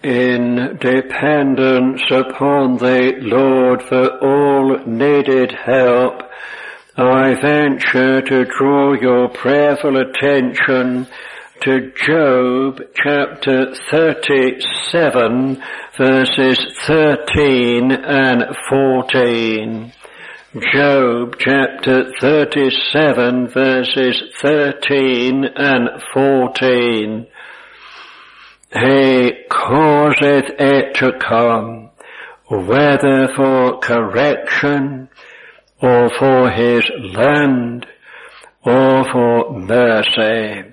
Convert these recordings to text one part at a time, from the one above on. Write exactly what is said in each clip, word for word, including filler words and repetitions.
in dependence upon the Lord for all needed help, I venture to draw your prayerful attention to Job chapter thirty-seven, verses thirteen and fourteen. Job chapter thirty-seven, verses thirteen and fourteen. He causeth it to come, whether for correction, or for his land, or for mercy.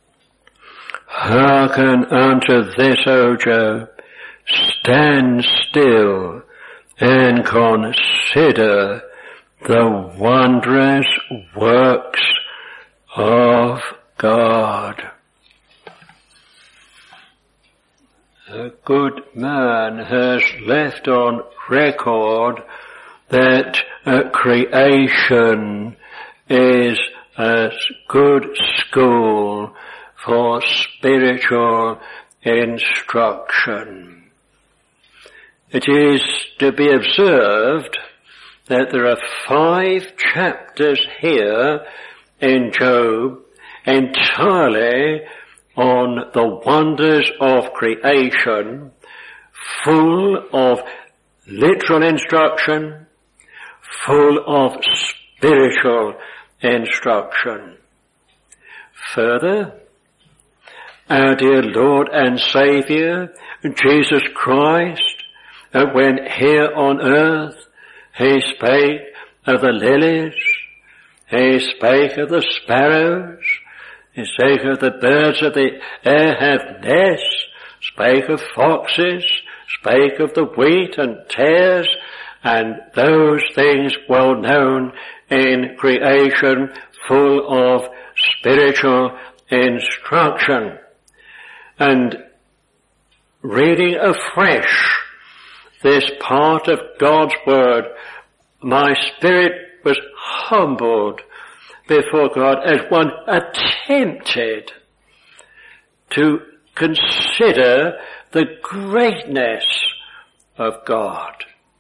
Hearken unto this, O Job, stand still, and consider the wondrous works of God. A good man has left on record that uh, creation is a good school for spiritual instruction. It is to be observed that there are five chapters here in Job entirely on the wonders of creation, full of literal instruction, full of spiritual instruction. Further, our dear Lord and Saviour, Jesus Christ, when here on earth, he spake of the lilies, he spake of the sparrows, he spake of the birds of the air have nests, spake of foxes, spake of the wheat and tares, and those things well known in creation, full of spiritual instruction. And reading afresh this part of God's Word, my spirit was humbled before God as one attempted to consider the greatness of God.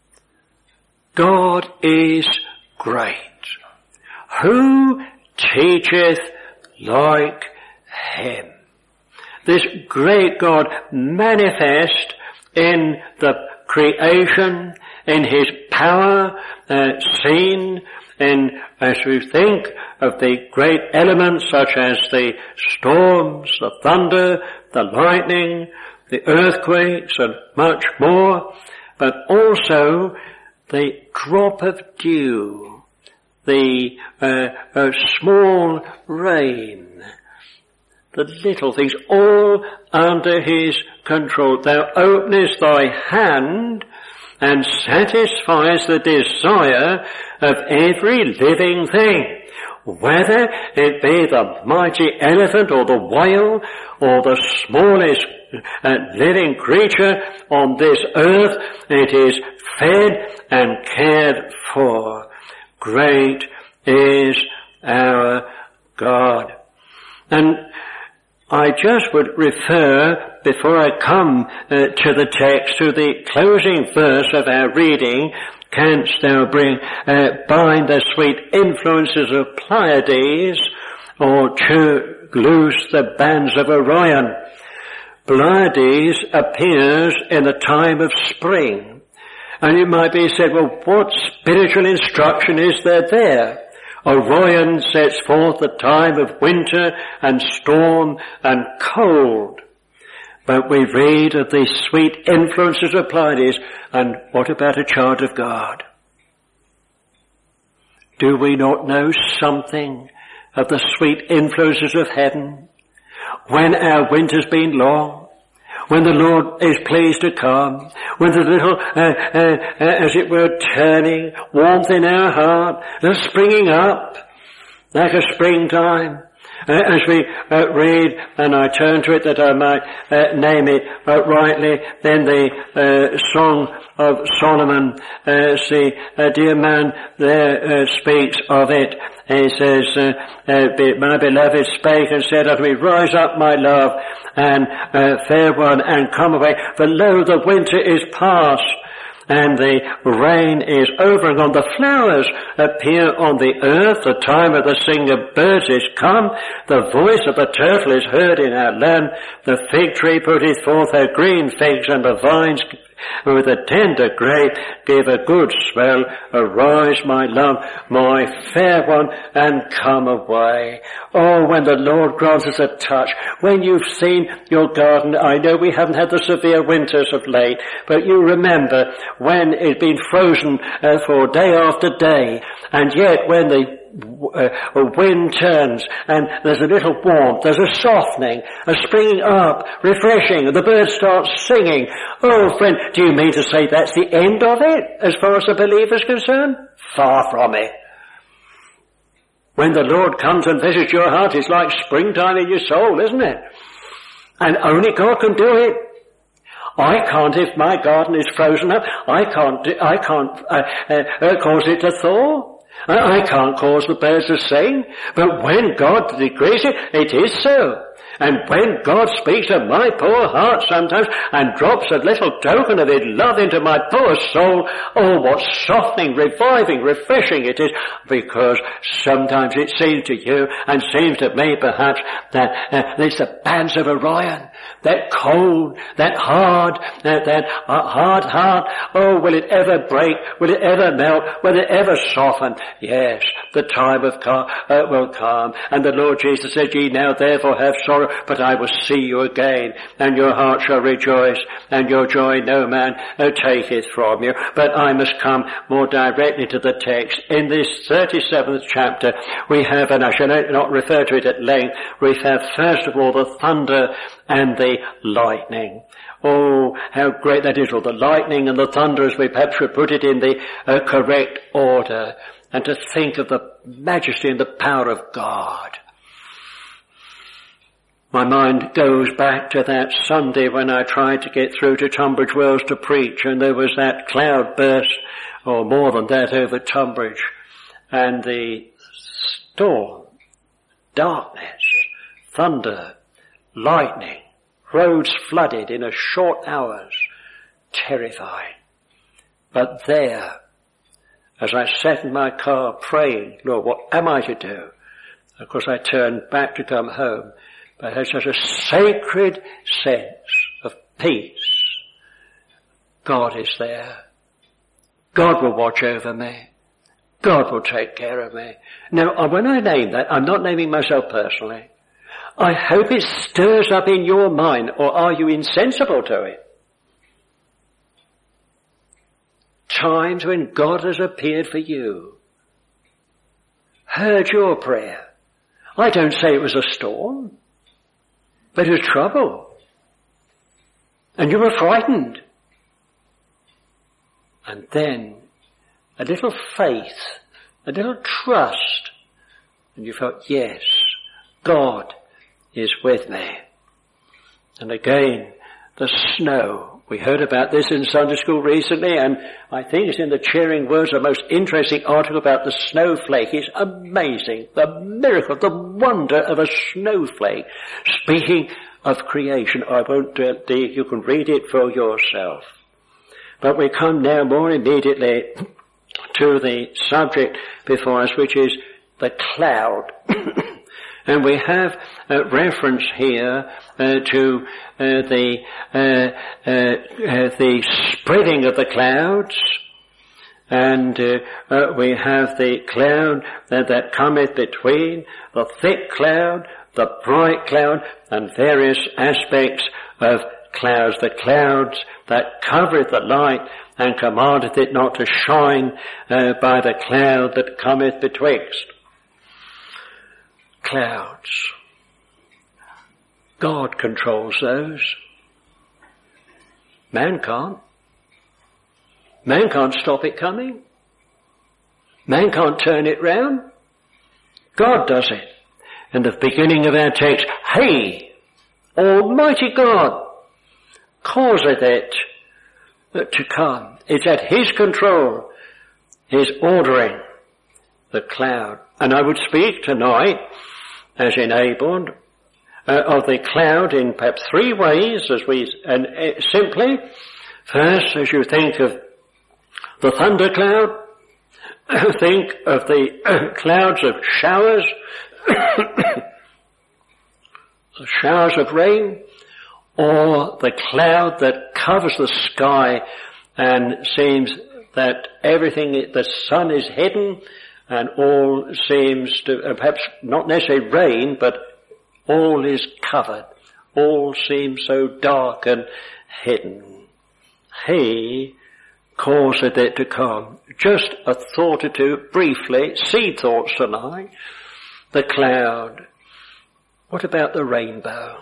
God is great. Who teacheth like him? This great God manifest in the creation, in his power, uh, seen in, as we think of the great elements such as the storms, the thunder, the lightning, the earthquakes, and much more, but also the drop of dew, the uh, uh, small rain, the little things, all under his control. Thou openest thy hand and satisfies the desire of every living thing, whether it be the mighty elephant or the whale or the smallest uh, living creature on this earth. It is fed and cared for. Great is our God. And I just would refer, before I come uh, to the text, to the closing verse of our reading, canst thou bring, uh, bind the sweet influences of Pleiades, or to loose the bands of Orion. Pleiades appears in the time of spring. And it might be said, well, what spiritual instruction is there there? Orion sets forth the time of winter and storm and cold. But we read of the sweet influences of Pleiades, and what about a child of God? Do we not know something of the sweet influences of heaven? When our winter's been long, when the Lord is pleased to come, when the little, uh, uh, uh, as it were, turning, warmth in our heart, and springing up like a springtime, Uh, as we uh, read, and I turn to it that I might uh, name it uh, rightly, then the uh, Song of Solomon, uh, see, a dear man there uh, speaks of it. He says, uh, uh, my beloved spake and said unto me, rise up, my love, and uh, fair one, and come away, for lo, the winter is past, and the rain is over and gone. The flowers appear on the earth. The time of the singing of birds is come. The voice of the turtle is heard in our land. The fig tree putteth forth her green figs, and the vines with a tender grape give a good smell. Arise, my love, my fair one, and come away. Oh, when the Lord grants us a touch, when you've seen your garden, I know we haven't had the severe winters of late, but you remember when it's been frozen uh, for day after day, and yet when the Uh, a wind turns and there's a little warmth, there's a softening, a springing up, refreshing, and the birds start singing. Oh friend, do you mean to say that's the end of it as far as the believer's concerned? Far from it. When the Lord comes and visits your heart, it's like springtime in your soul, isn't it? And only God can do it. I can't, if my garden is frozen up, I can't, I can't uh, uh, cause it to thaw. I can't cause the birds to sing, but when God decrees it, it is so. And when God speaks to my poor heart sometimes and drops a little token of his love into my poor soul, oh, what softening, reviving, refreshing it is, because sometimes it seems to you and seems to me perhaps that uh, it's the bands of Orion, that cold, that hard, that, that uh, hard heart. Oh, will it ever break? Will it ever melt? Will it ever soften? Yes, the time of car, uh, will come. And the Lord Jesus said, ye now therefore have sorrow, but I will see you again, and your heart shall rejoice, and your joy no man uh, taketh from you. But I must come more directly to the text. In this thirty-seventh chapter, we have, and I shall not refer to it at length, we have first of all the thunder and the lightning. Oh, how great that is, or the lightning and the thunder, as we perhaps should put it in the uh, correct order, and to think of the majesty and the power of God. My mind goes back to that Sunday when I tried to get through to Tunbridge Wells to preach, and there was that cloud burst, or more than that, over Tunbridge, and the storm, darkness, thunder, lightning, roads flooded in a short hours, terrifying. But there, as I sat in my car praying, Lord, what am I to do? Of course I turned back to come home, but I had such a sacred sense of peace. God is there. God will watch over me. God will take care of me. Now, when I name that, I'm not naming myself personally. I hope it stirs up in your mind, or are you insensible to it? Times when God has appeared for you, heard your prayer. I don't say it was a storm, but it was trouble. And you were frightened. And then a little faith, a little trust, and you felt, yes, God is with me. And again, the snow. We heard about this in Sunday school recently, and I think it's in the Cheering Words, a most interesting article about the snowflake. It's amazing, the miracle, the wonder of a snowflake. Speaking of creation, I won't uh, you can read it for yourself. But we come now more immediately to the subject before us, which is the cloud. And we have a reference here uh, to uh, the uh, uh, uh, the spreading of the clouds, and uh, uh, we have the cloud that, that cometh between, the thick cloud, the bright cloud, and various aspects of clouds. The clouds that covereth the light, and commandeth it not to shine uh, by the cloud that cometh betwixt. Clouds. God controls those. Man can't. Man can't stop it coming. Man can't turn it round. God does it. in the beginning of our text, He, Almighty God, causeth it to come. It's at His control. He's ordering the cloud. And I would speak tonight, as enabled, uh, of the cloud in perhaps three ways, as we, and uh, simply, first, as you think of the thundercloud, think of the uh, clouds of showers, the showers of rain, or the cloud that covers the sky and seems that everything, the sun is hidden and all seems to, uh, perhaps not necessarily rain, but all is covered. All seems so dark and hidden. He causeth it to come. Just a thought or two, briefly, seed thoughts tonight. The cloud. What about the rainbow?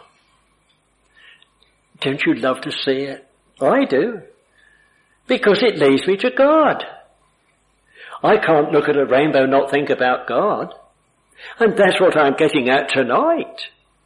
Don't you love to see it? I do. Because it leads me to God. I can't look at a rainbow and not think about God. And that's what I'm getting at tonight.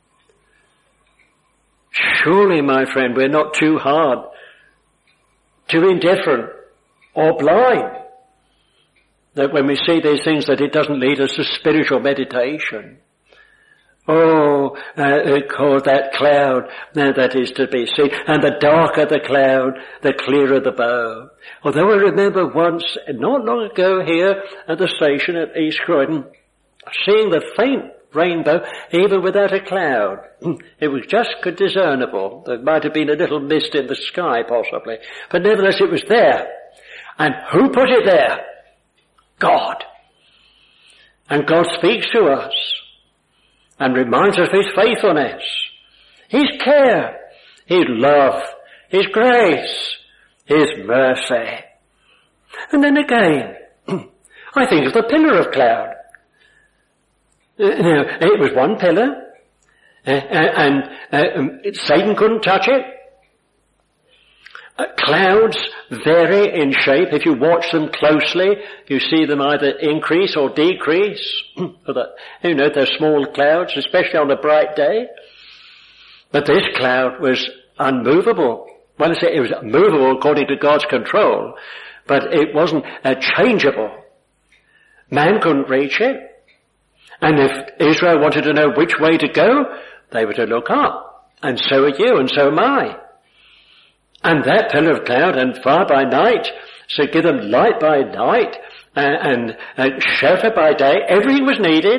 Surely, my friend, we're not too hard, too indifferent or blind, that when we see these things that it doesn't lead us to spiritual meditation. Oh, uh, cause that cloud uh, that is to be seen. And the darker the cloud, the clearer the bow. Although I remember once, not long ago here at the station at East Croydon, seeing the faint rainbow even without a cloud. It was just discernible. There might have been a little mist in the sky possibly. But nevertheless it was there. And who put it there? God. And God speaks to us and reminds us of His faithfulness, His care, His love, His grace, His mercy. And then again, I think of the pillar of cloud. Now, it was one pillar, uh, and uh, um, Satan couldn't touch it. Uh, clouds vary in shape. If you watch them closely, you see them either increase or decrease. You know, they're small clouds, especially on a bright day. But this cloud was unmovable. Well, I say it was movable according to God's control, but it wasn't uh, changeable. Man couldn't reach it. And if Israel wanted to know which way to go, they were to look up. And so are you, and so am I. And that pillar of cloud and fire by night, so give them light by night and, and shelter by day. Everything was needed.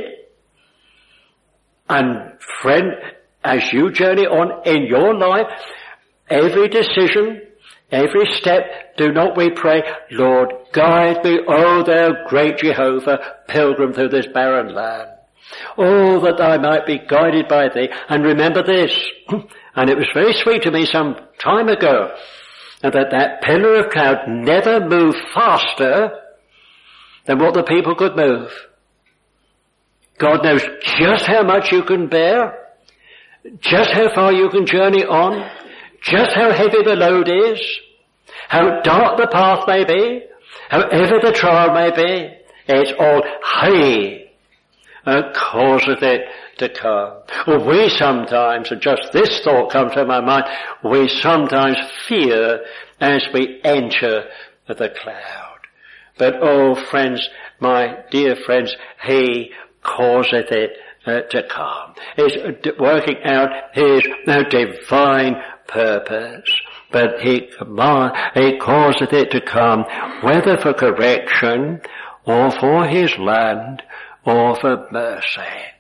And friend, as you journey on in your life, every decision, every step, do not we pray, Lord, guide me, O thou great Jehovah, pilgrim through this barren land. Oh, that I might be guided by thee. And remember this, and it was very sweet to me some time ago, that that pillar of cloud never moved faster than what the people could move. God knows just how much you can bear, just how far you can journey on, just how heavy the load is, how dark the path may be, however the trial may be. It's all He uh, causeth it to come. Well, we sometimes, and just this thought comes to my mind, we sometimes fear as we enter the cloud. But oh friends, my dear friends, He causeth it uh, to come. He's working out His uh, divine purpose. But He command, He causeth it to come, whether for correction, or for His land, or for mercy.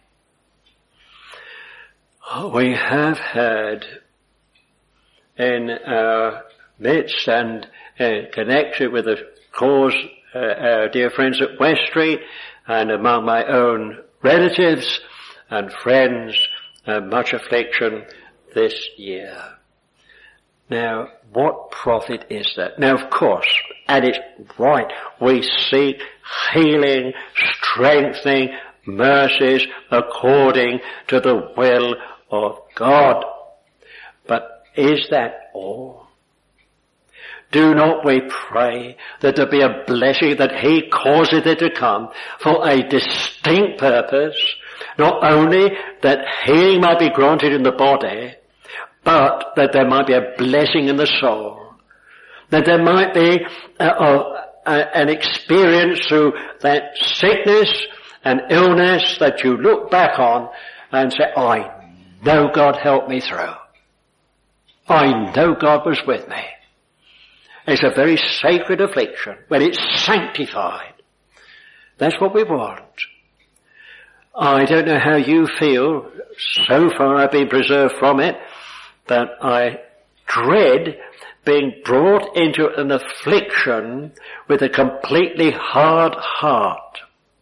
We have had in our midst and uh, connected with the cause, uh, our dear friends at West Street, and among my own relatives and friends, uh, much affliction this year. Now, what profit is that? Now, of course, and it's right, we seek healing, strengthening, mercies according to the will of God. But is that all? Do not we pray that there be a blessing, that He causeth it to come for a distinct purpose, Not only that healing might be granted in the body, but that there might be a blessing in the soul. That there might be a, a, a, an experience through that sickness and illness that you look back on and say, I know God helped me through. I know God was with me. It's a very sacred affliction when it's sanctified. That's what we want. I don't know how you feel. So far I've been preserved from it, but I dread being brought into an affliction with a completely hard heart.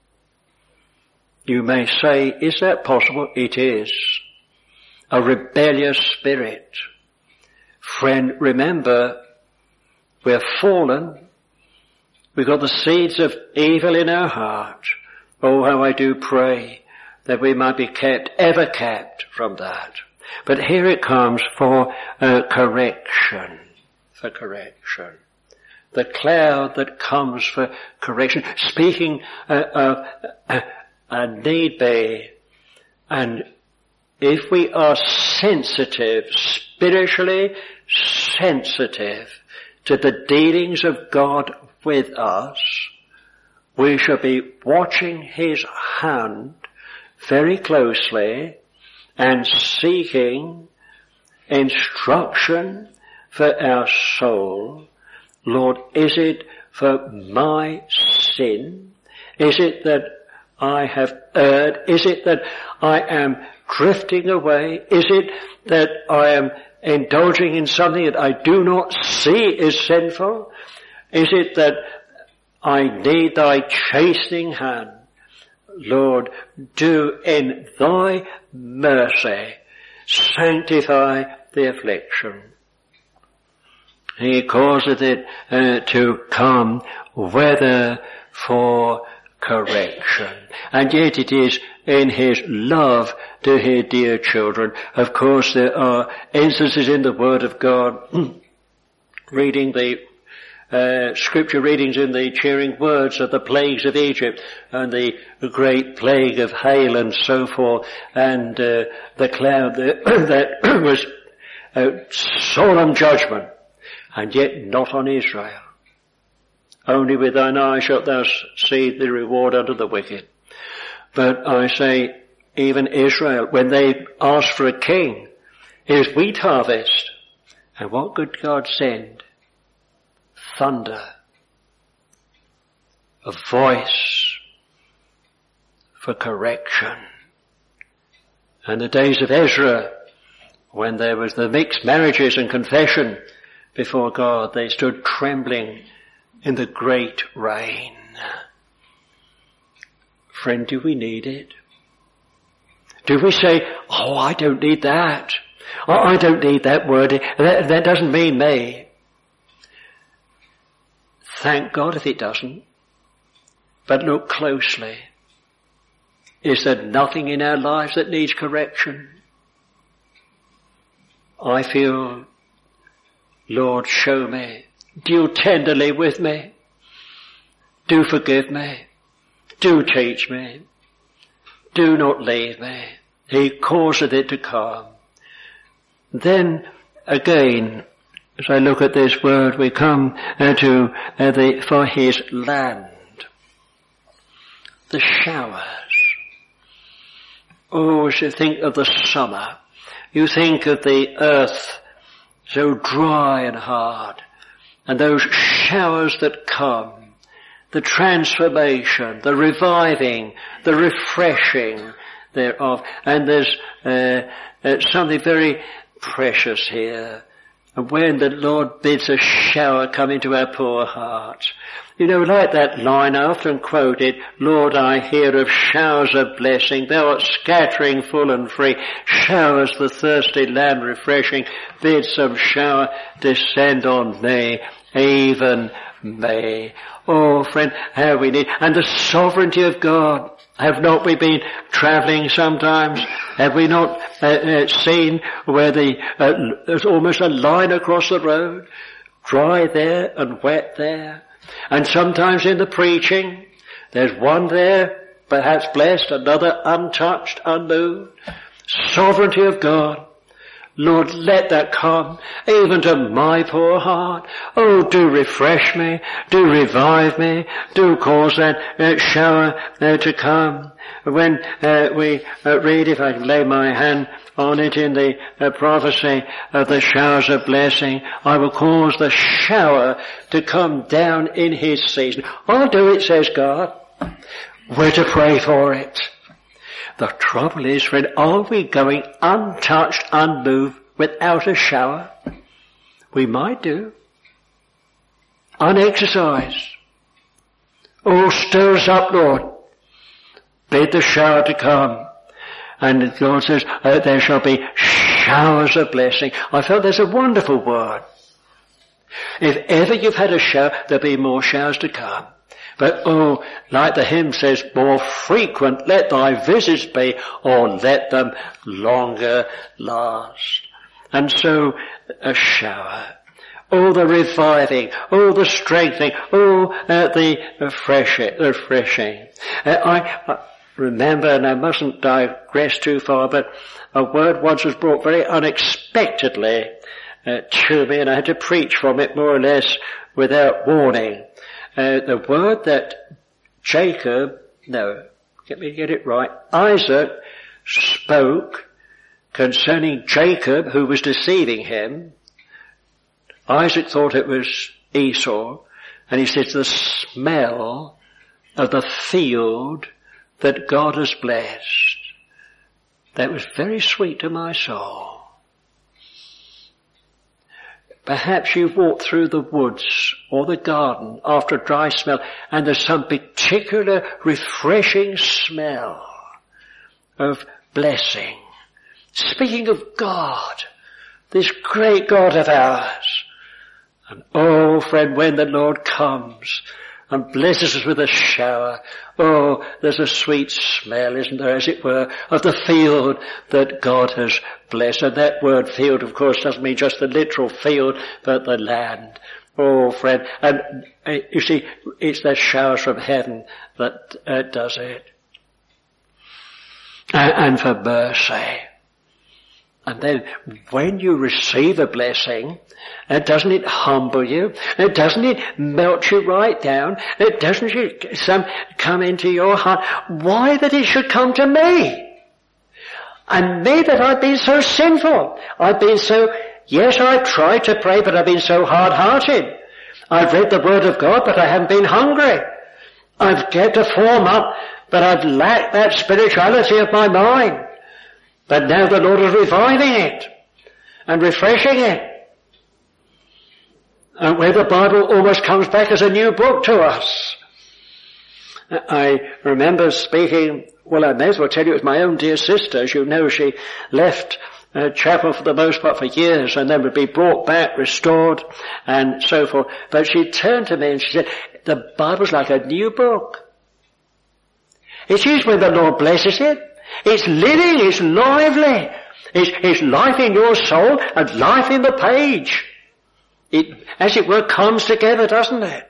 You may say, is that possible? It is. A rebellious spirit. Friend, remember, we're fallen. We've got the seeds of evil in our heart. Oh, how I do pray that we might be kept, ever kept from that. But here it comes for uh, correction. For correction. The cloud that comes for correction. Speaking uh, of uh, a need be. And if we are sensitive, spiritually sensitive to the dealings of God with us, we shall be watching His hand very closely and seeking instruction for our soul. Lord, is it for my sin? Is it that I have erred? Is it that I am drifting away? Is it that I am indulging in something that I do not see is sinful? Is it that I need thy chastening hand? Lord, do in thy mercy sanctify the affliction. He causeth it uh, to come, whether for correction. And yet it is in His love to His dear children. Of course there are instances in the Word of God, reading the Uh, scripture readings in the cheering words of the plagues of Egypt and the great plague of hail and so forth, and uh, the cloud that, that was uh, solemn judgment, and yet not on Israel. Only with thine eye shalt thou see the reward unto the wicked. But I say, even Israel, when they asked for a king, is wheat harvest, and what could God send? Thunder, a voice for correction. And the days of Ezra, when there was the mixed marriages and confession before God, they stood trembling in the great rain. Friend, do we need it? Do we say, oh, I don't need that. Oh, I don't need that word. That, that doesn't mean me. Thank God if it doesn't. But look closely. Is there nothing in our lives that needs correction? I feel, Lord, show me. Deal tenderly with me. Do forgive me. Do teach me. Do not leave me. He causeth it to come. Then again, as I look at this word, we come uh, to uh, the for His land. The showers. Oh, as you think of the summer, you think of the earth so dry and hard, and those showers that come, the transformation, the reviving, the refreshing thereof. And there's uh, uh, something very precious here. And when the Lord bids a shower come into our poor hearts, you know, like that line I often quoted, Lord, I hear of showers of blessing, thou art scattering full and free, showers the thirsty land refreshing, bid some shower descend on thee, even me. Oh, friend, how we need, and the sovereignty of God. Have not we been travelling sometimes? Have we not uh, uh, seen where the uh, there's almost a line across the road, dry there and wet there? And sometimes in the preaching, there's one there, perhaps blessed, another untouched, unmoved. Sovereignty of God. Lord, let that come even to my poor heart. Oh, do refresh me, do revive me, do cause that uh, shower uh, to come. When uh, we uh, read, if I can lay my hand on it in the uh, prophecy of the showers of blessing, I will cause the shower to come down in his season. I'll do it, says God. We're to pray for it. The trouble is, friend, are we going untouched, unmoved, without a shower? We might do. Unexercised. Oh, stir us up, Lord. Bid the shower to come. And God says, uh, there shall be showers of blessing. I felt there's a wonderful word. If ever you've had a shower, there'll be more showers to come. But, oh, like the hymn says, more frequent let thy visits be, or let them longer last. And so, a shower. Oh, the reviving. Oh, the strengthening. Oh, uh, the refreshing. refreshing. Uh, I, I remember, and I mustn't digress too far, but a word once was brought very unexpectedly uh, to me, and I had to preach from it more or less without warning. Uh, the word that Jacob, no, get me to get it right, Isaac spoke concerning Jacob, who was deceiving him. Isaac thought it was Esau, and he says, the smell of the field that God has blessed. That was very sweet to my soul. Perhaps you've walked through the woods or the garden after a dry smell, and there's some particular refreshing smell of blessing. Speaking of God, this great God of ours. And oh, friend, when the Lord comes and blesses us with a shower, oh, there's a sweet smell, isn't there, as it were, of the field that God has blessed. And that word field, of course, doesn't mean just the literal field, but the land. Oh, friend, and uh, you see, it's that showers from heaven that uh, does it. And, and for mercy. And then when you receive a blessing, uh, doesn't it humble you? Uh, doesn't it melt you right down? Uh, doesn't it some come into your heart? Why that it should come to me? And me that I've been so sinful. I've been so, yes, I've tried to pray, but I've been so hard-hearted. I've read the Word of God, but I haven't been hungry. I've kept a form up, but I've lacked that spirituality of my mind. But now the Lord is reviving it and refreshing it. And where the Bible almost comes back as a new book to us. I remember speaking, well, I may as well tell you it was my own dear sister. As you know, she left uh, chapel for the most part for years and then would be brought back, restored, and so forth. But she turned to me and she said, the Bible's like a new book. It is when the Lord blesses it. It's living, it's lively. It's, it's life in your soul and life in the page. It, as it were, comes together, doesn't it?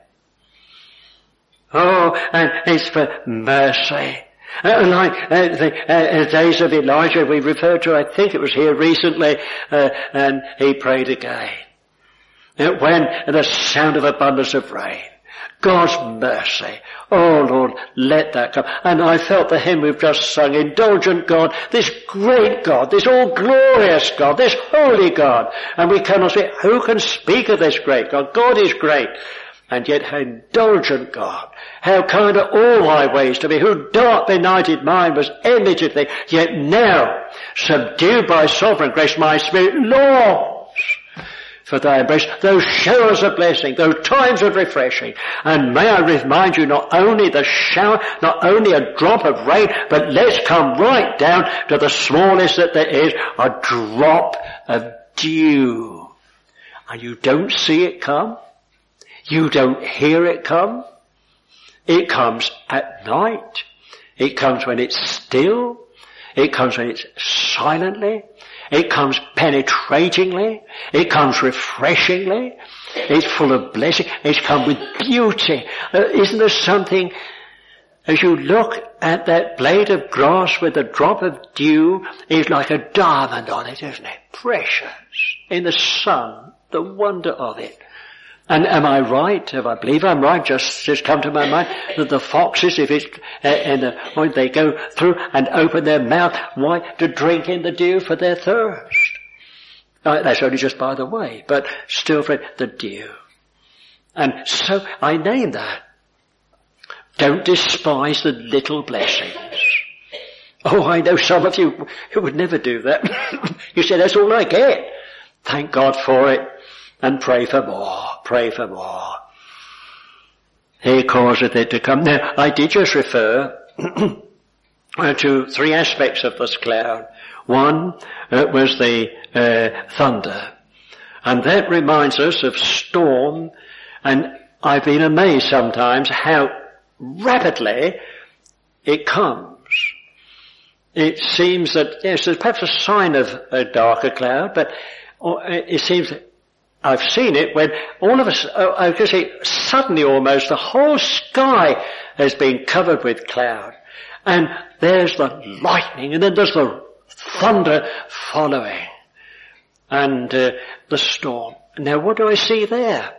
Oh, and it's for mercy. Uh, like uh, the uh, days of Elijah we referred to, I think it was here recently, uh, and he prayed again. Uh, when the sound of abundance of rain. God's mercy. Oh Lord, let that come. And I felt the hymn we've just sung, indulgent God, this great God, this all-glorious God, this holy God. And we cannot say, who can speak of this great God? God is great. And yet how indulgent God, how kind are all thy ways to me, who dark benighted mind was enmity to thee, yet now, subdued by sovereign grace, my spirit longs for thy embrace, those showers of blessing, those times of refreshing. And may I remind you, not only the shower, not only a drop of rain, but let's come right down to the smallest that there is, a drop of dew. And you don't see it come. You don't hear it come. It comes at night. It comes when it's still. It comes when it's silently. It comes penetratingly. It comes refreshingly. It's full of blessing. It's come with beauty. Uh, isn't there something, as you look at that blade of grass with a drop of dew is like a diamond on it, isn't it? Precious. In the sun, the wonder of it. And am I right? If I believe I'm right, just, just come to my mind that the foxes, if it's, uh, in the, when they go through and open their mouth, why? To drink in the dew for their thirst. Uh, that's only just by the way, but still for the dew. And so I name that. Don't despise the little blessings. Oh, I know some of you who would never do that. You say, that's all I get. Thank God for it. And pray for more. Pray for more. He causeth it to come. Now, I did just refer to three aspects of this cloud. One uh, was the uh, thunder. And that reminds us of storm. And I've been amazed sometimes how rapidly it comes. It seems that, yes, there's perhaps a sign of a darker cloud, but it seems that I've seen it when all of us, I can say, suddenly almost the whole sky has been covered with cloud. And there's the lightning, and then there's the thunder following. And uh, the storm. Now what do I see there?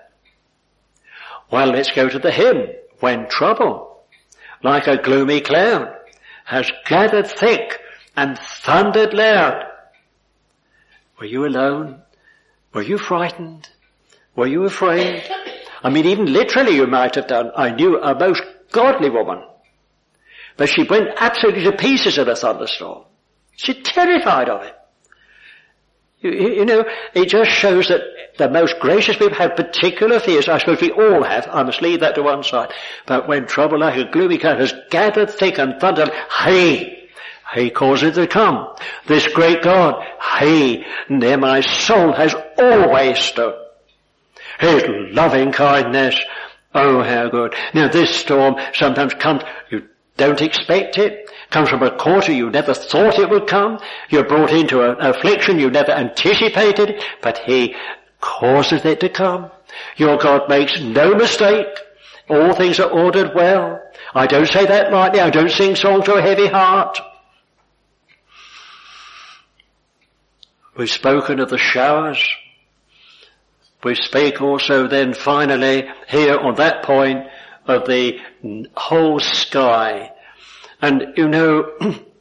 Well, let's go to the hymn. When trouble, like a gloomy cloud, has gathered thick and thundered loud. Were you alone? Were you frightened? Were you afraid? I mean, even literally you might have done. I knew a most godly woman, but she went absolutely to pieces in a thunderstorm. She's terrified of it. You, you know, it just shows that the most gracious people have particular fears. I suppose we all have. I must leave that to one side. But when trouble like a gloomy cloud has gathered thick and thundered, he, he causeth to come. This great God, he, near my soul has always stood. His loving kindness, oh how good. Now this storm sometimes comes, you don't expect it, comes from a quarter you never thought it would come. You're brought into an affliction you never anticipated, but he causeth it to come. Your God makes no mistake. All things are ordered well. I don't say that lightly. I don't sing songs to a heavy heart. We've spoken of the showers. We speak also then finally here on that point of the whole sky. And you know,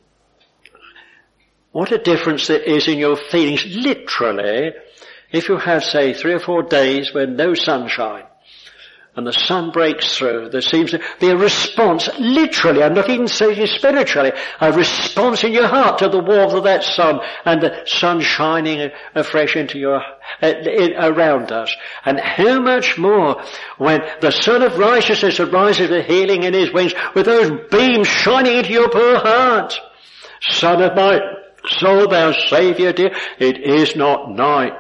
what a difference there is in your feelings. Literally, if you have, say, three or four days when no sunshine, and the sun breaks through, there seems to be a response, literally, I'm not even saying spiritually, a response in your heart to the warmth of that sun, and the sun shining afresh into your, uh, in, around us. And how much more when the Son of Righteousness arises with healing in his wings, with those beams shining into your poor heart. Son of my soul, thou Saviour dear, it is not night,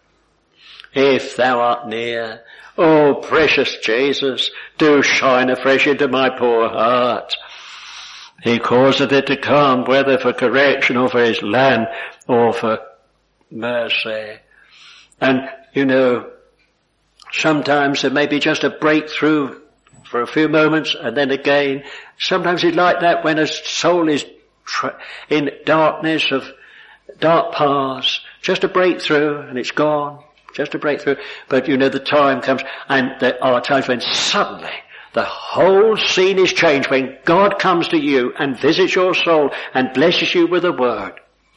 if thou art near. Oh, precious Jesus, do shine afresh into my poor heart. He causeth it to come, whether for correction or for his land or for mercy. And, you know, sometimes there may be just a breakthrough for a few moments and then again. Sometimes it's like that when a soul is tra- in darkness of dark paths, just a breakthrough and it's gone. Just a breakthrough. But you know the time comes, and there are times when suddenly the whole scene is changed, when God comes to you and visits your soul and blesses you with a word.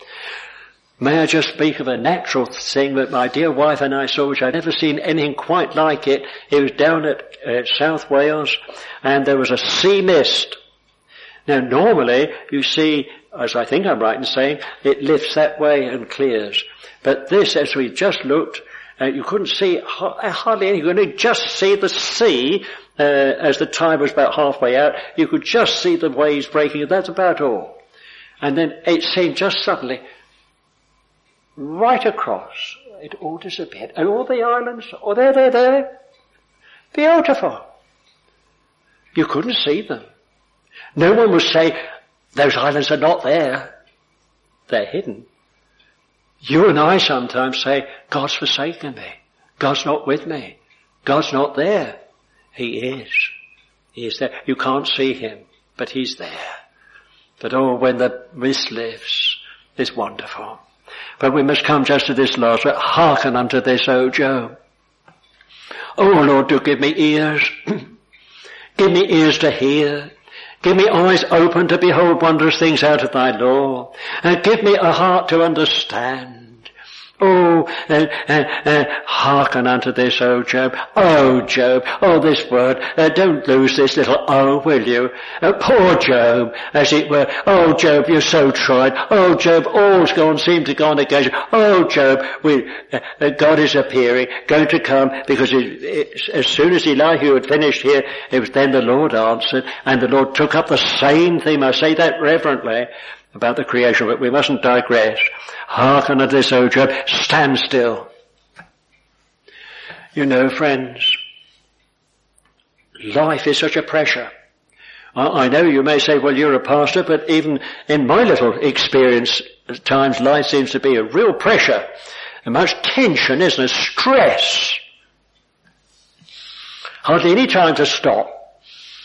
May I just speak of a natural thing that my dear wife and I saw, which I'd never seen anything quite like it. It was down at uh, South Wales, and there was a sea mist. Now normally you see, as I think I'm right in saying, it lifts that way and clears. But this, as we just looked, Uh, you couldn't see hardly anything. You could just see the sea uh, as the tide was about halfway out. You could just see the waves breaking. That's about all. And then it seemed just suddenly, right across, it all disappeared. And all the islands, oh, there, there, there. Beautiful. You couldn't see them. No one would say, those islands are not there. They're hidden. You and I sometimes say, God's forsaken me. God's not with me. God's not there. He is. He is there. You can't see him, but he's there. But oh, when the mist lifts, it's wonderful. But we must come just to this last bit. Hearken unto this, O Job. Oh Lord, do give me ears. Give me ears to hear. Give me eyes open to behold wondrous things out of thy law. And give me a heart to understand. Oh, uh, uh, uh, hearken unto this, O Job. Oh, Job. Oh, this word. Uh, don't lose this little oh, will you? Uh, poor Job, as it were. Oh, Job, you're so tried. Oh, Job, all's gone, seemed to go on against you. Oh, Job, we, uh, uh, God is appearing, going to come, because it, it, as soon as Elihu had finished here, it was then the Lord answered, and the Lord took up the same theme. I say that reverently about the creation, but we mustn't digress. Hearken unto this, O Job, stand still. You know, friends, life is such a pressure. I, I know you may say, well, you're a pastor, but even in my little experience, at times life seems to be a real pressure. And much tension, isn't it? Stress. Hardly any time to stop.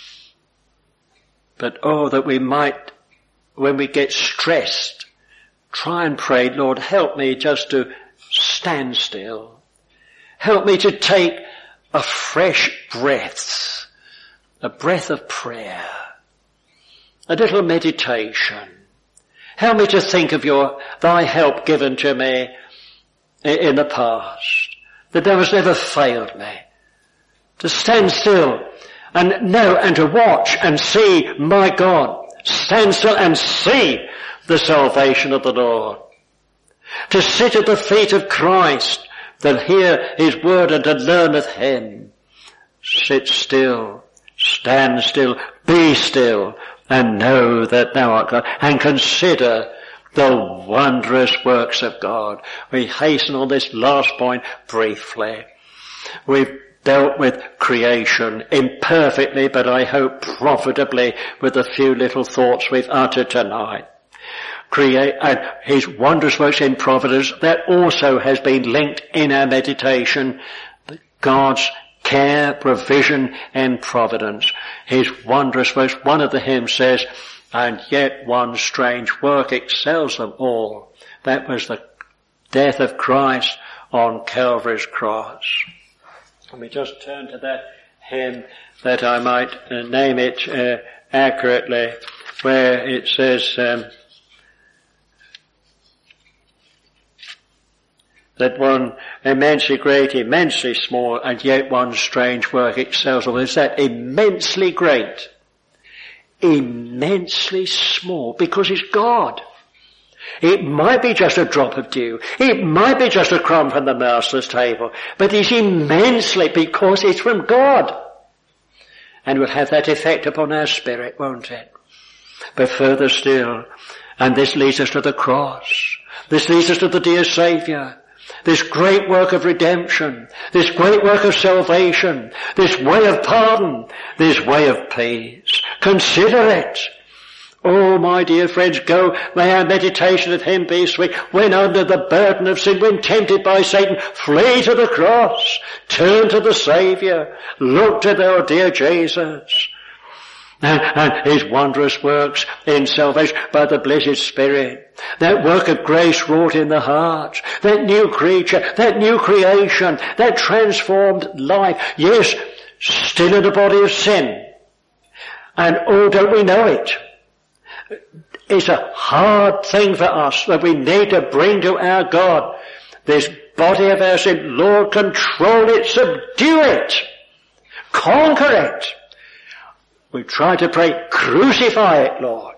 But oh, that we might, when we get stressed, try and pray, Lord, help me just to stand still. Help me to take a fresh breath, a breath of prayer, a little meditation. Help me to think of your, thy help given to me in the past, that thou hast never failed me. To stand still and know and to watch and see my God. Stand still and see the salvation of the Lord. To sit at the feet of Christ, to hear his word and to learn of him. Sit still, stand still, be still, and know that thou art God, and consider the wondrous works of God. We hasten on this last point briefly. We've dealt with creation imperfectly, but I hope profitably with the few little thoughts we've uttered tonight. Create, and his wondrous works in providence, that also has been linked in our meditation. God's care, provision, and providence. His wondrous works. One of the hymns says, and yet one strange work excels them all. That was the death of Christ on Calvary's cross. Let me just turn to that hymn that I might uh, name it uh, accurately, where it says um, that one immensely great, immensely small, and yet one strange work excels all. Is that immensely great, immensely small, because it's God. It might be just a drop of dew. It might be just a crumb from the master's table. But it's immensely because it's from God. And will have that effect upon our spirit, won't it? But further still, and this leads us to the cross. This leads us to the dear Saviour. This great work of redemption. This great work of salvation. This way of pardon. This way of peace. Consider it. Oh, my dear friends, go, may our meditation of him be sweet. When under the burden of sin, when tempted by Satan, flee to the cross, turn to the Saviour, look to our dear Jesus, and, and his wondrous works in salvation by the blessed Spirit, that work of grace wrought in the heart, that new creature, that new creation, that transformed life, yes, still in the body of sin. And oh, don't we know it? It's a hard thing for us that we need to bring to our God. This body of our sin, Lord, control it, subdue it, conquer it. We try to pray, crucify it, Lord.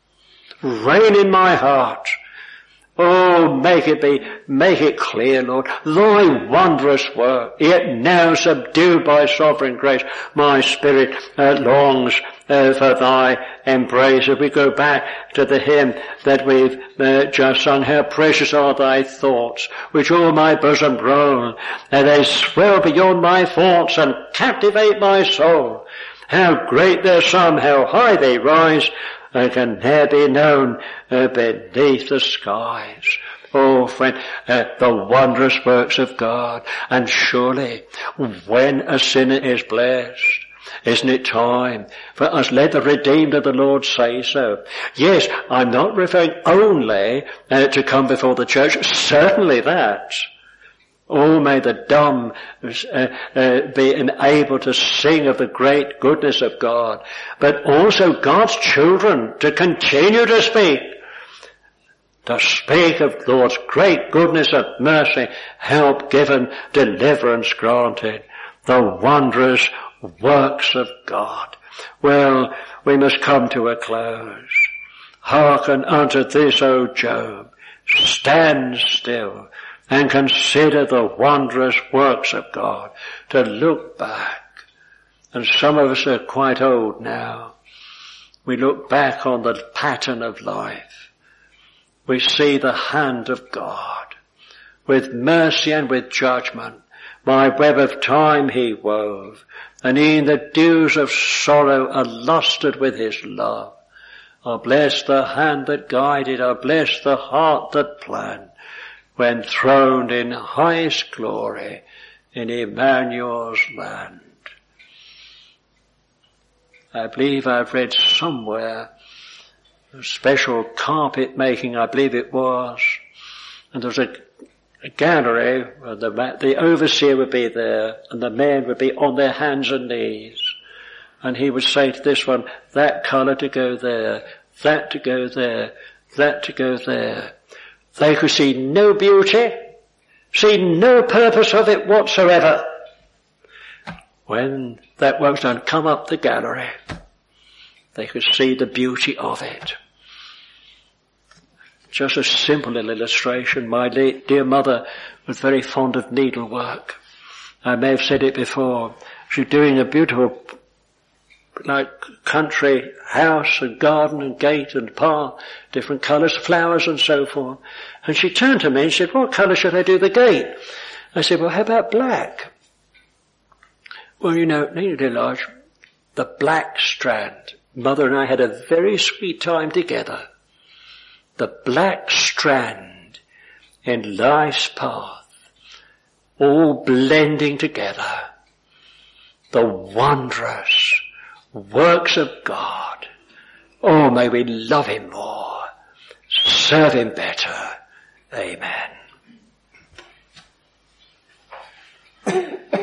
Reign in my heart. Oh, make it be, make it clear, Lord, thy wondrous work, yet now subdued by sovereign grace, my spirit uh, longs uh, for thy embrace. If we go back to the hymn that we've uh, just sung, how precious are thy thoughts, which all my bosom roll, and they swell beyond my thoughts and captivate my soul. How great their sum, how high they rise, and can ne'er be known uh, beneath the skies. Oh, friend, uh, the wondrous works of God. And surely, when a sinner is blessed, Isn't it time for us, let the redeemed of the Lord say so? Yes, I'm not referring only uh, to come before the church, certainly that. Oh, may the dumb uh, uh, be enabled to sing of the great goodness of God, but also God's children to continue to speak, to speak of Lord's great goodness and mercy, help given, deliverance granted, the wondrous works of God. Well, we must come to a close. Hearken unto this, O Job. Stand still and consider the wondrous works of God. To look back. And some of us are quite old now. We look back on the pattern of life. We see the hand of God. With mercy and with judgment, my web of time he wove, and in the dews of sorrow allusted with his love. I bless the hand that guided, I bless the heart that planned, when throned in highest glory in Emmanuel's land. I believe I've read somewhere a special carpet making, I believe it was, and there was a, a gallery where the, the overseer would be there and the men would be on their hands and knees, and he would say to this one, that colour to go there, that to go there, that to go there. They could see no beauty, see no purpose of it whatsoever. When that work's done, come up the gallery, they could see the beauty of it. Just a simple little illustration. My late dear mother was very fond of needlework. I may have said it before. She was doing a beautiful, like, country house and garden and gate and path, different colours, flowers and so forth. And she turned to me and said, what colour should I do the gate? I said, well, how about black? Well, you know, neither large, the black strand. Mother and I had a very sweet time together. The black strand in life's path, all blending together. The wondrous works of God. Oh, may we love him more, serve him better. Amen.